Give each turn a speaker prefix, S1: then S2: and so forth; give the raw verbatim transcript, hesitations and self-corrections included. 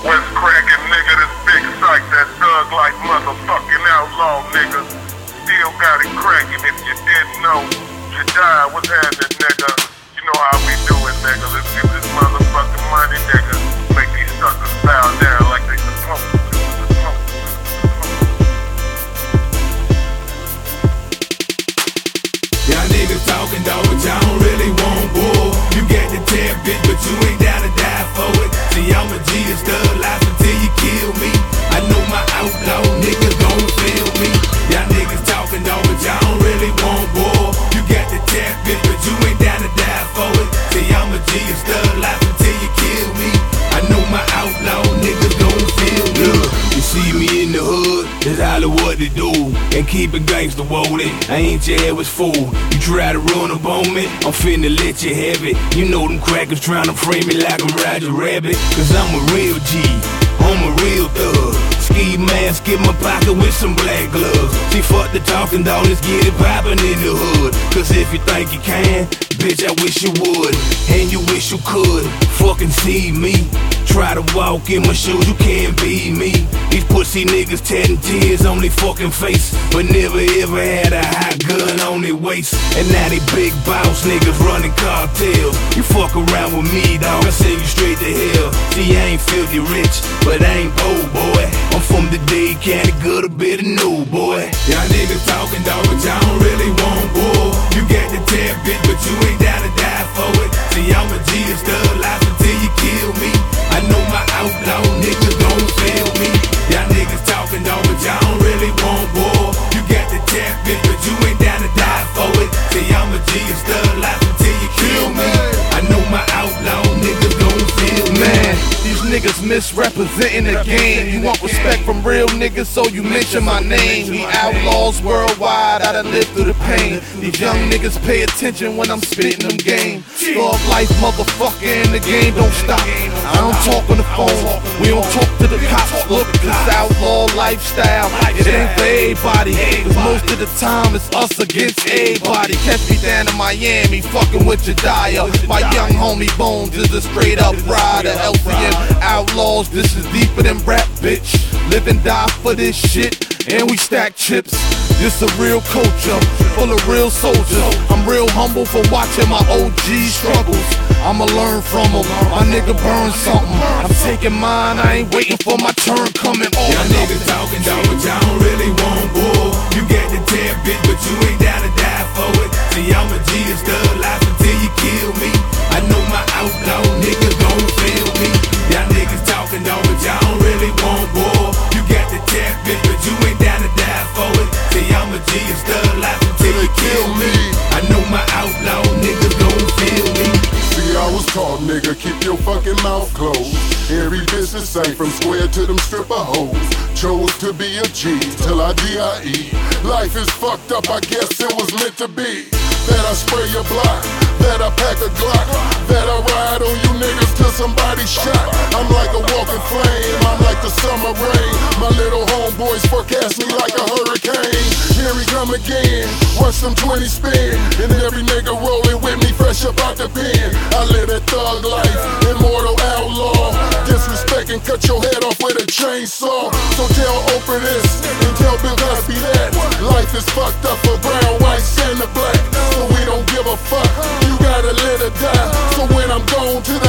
S1: What's crackin', nigga? This big psych, that thug like motherfucking outlaw, nigga. Still got it crackin'. If you didn't know, you die. What's happening, nigga? You know how we do it, nigga. Let's get this motherfucking money, nigga. Make these suckers bow down like they supposed to.
S2: Y'all niggas talking, dog, but y'all don't really want war. You got the tab, bitch, but you ain't down to die for it. See, I'm a G and stud life until you kill me. I know my outlaw niggas gon' feel me. Y'all niggas talking, dog, but y'all don't really want war. You got the tab, bitch, but you ain't down to die for it. See, I'm a G and stud life until you kill me. I know my outlaw niggas gon' feel me. You see me in the hood, that's all what to do. And keep it gangsta, won't it? I ain't your average fool. You try to run up on me, I'm finna let you have it. You know them crackers tryna frame me like I'm Roger Rabbit. Cause I'm a real G, I'm a real thug. Ski mask in my pocket with some black gloves. See, fuck the talking, dog, let's get it poppin' in the hood. Cause if you think you can, bitch, I wish you would. And you wish you could fucking see me. Try to walk in my shoes, you can't be me. These pussy niggas tatting tears on their fucking face, but never ever had a hot gun on their waist. And now they big boss niggas running cartels. You fuck around with me, dawg, I send you straight to hell. See, I ain't filthy rich, but I ain't poor, boy. I'm from the Dade County, good a bit of new, boy. Y'all niggas talking, dawg, but y'all don't really want war. You got the tab, bitch, but you ain't down to die for it. See, I'm a G and stud life until you kill me. I know my outlaw niggas gon' fail me. Y'all niggas talking, dawg, but y'all don't really want war. You got the tab, bitch, but you ain't down to die for it. See, I'm a G and stud life until you kill me. I know my outlaw niggas gon' feel me.
S3: Man, these niggas misrepresenting the game. You want respect from real niggas, so you mention my name. We outlaws worldwide, I done lived through the pain. These young niggas pay attention when I'm spitting them game. Thug life, motherfucker, and the game don't stop. I don't talk on the phone, we don't talk to the cops. Look, this outlaw lifestyle, it ain't for everybody. Cause most of the time it's us against everybody. Catch me down in Miami, fucking with Jediah. My young homie Bones is a straight up rider. L C M outlaws, this is deeper than rap, bitch. Live and die for this shit, and we stack chips. This a real culture, full of real soldiers. I'm real humble for watching my O G struggles. I'ma learn from them, my nigga burn something. I'm taking mine, I ain't waiting for my turn coming. Oh,
S2: y'all niggas talking, dawg, but y'all don't really want war. You got the tab, bitch, but you ain't down to die for it. See, I'm a G and stud life until you kill me. I know my outlaw niggas gon' feel me. Y'all niggas talking, dawg, but y'all don't really want war. You got the tab, bitch, but you ain't down to die for it. See, I'm a G and stud life until you kill me. I know my outlaw niggas gon' feel me.
S1: See, I was taught, nigga, keep your fucking mouth closed. Every business ain't from square to them stripper hoes. Chose to be a G till I D I E. Life is fucked up, I guess it was meant to be. That I spray your block, that I pack a Glock, that I ride on you niggas till somebody shot. I'm like a walking flame, I'm like the summer rain. My little homeboys forecast me like a hurricane. Here we come again, watch them twenty spin, and every nigga rolling with me fresh up out the pen. I live that thug life, immortal outlaw. Disrespect and cut your head off with a chainsaw. So tell Oprah this, and tell Bill Cosby that. Life is fucked up for brown, white, and the black. So we don't give a fuck, you gotta live or die. So when I'm gone to